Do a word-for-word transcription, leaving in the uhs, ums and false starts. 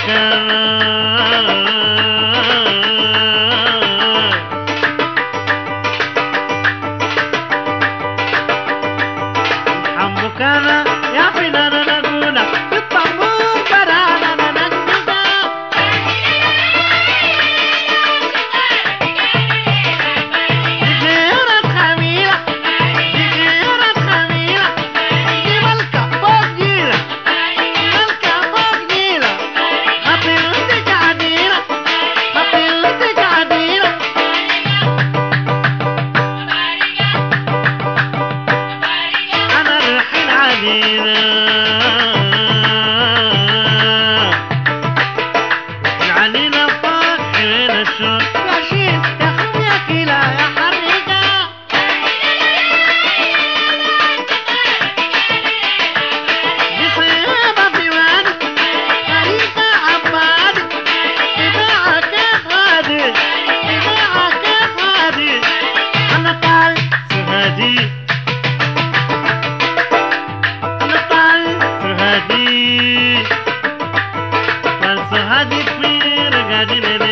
كان يا حنان نقولك في الطنبور برانا ننقذ زغيرة خميرة زغيرة خميرة دي ملكة فوق جيرة ملكة فوق جيرة خطيرتك عديرة خطيرتك عديرة أنا الرحيل عديرة العليلة فوق حين الشوق يا شيل يا خم يا كيلة يا حريقة دي صيبة في وادي طريقة عبادي إذاعة كيف هادي إذاعة كيف هادي أنا طال سهادي أنا طال سهادي طال سهادي في رقادي